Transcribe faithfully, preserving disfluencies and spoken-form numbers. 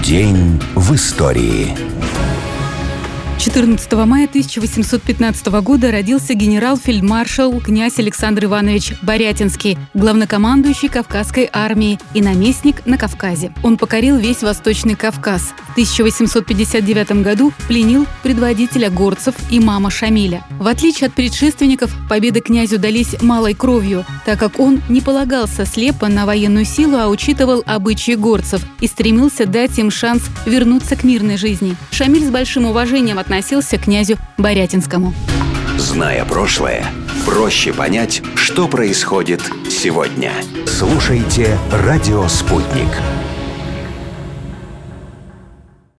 День в истории. четырнадцатого мая тысяча восемьсот пятнадцатого года родился генерал-фельдмаршал князь Александр Иванович Борятинский, главнокомандующий Кавказской армии и наместник на Кавказе. Он покорил весь Восточный Кавказ. В тысяча восемьсот пятьдесят девятом году пленил предводителя горцев имама Шамиля. В отличие от предшественников, победы князю дались малой кровью, так как он не полагался слепо на военную силу, а учитывал обычаи горцев и стремился дать им шанс вернуться к мирной жизни. Шамиль с большим уважением относился к князю Борятинскому. Зная прошлое, проще понять, что происходит сегодня. Слушайте «Радио Спутник».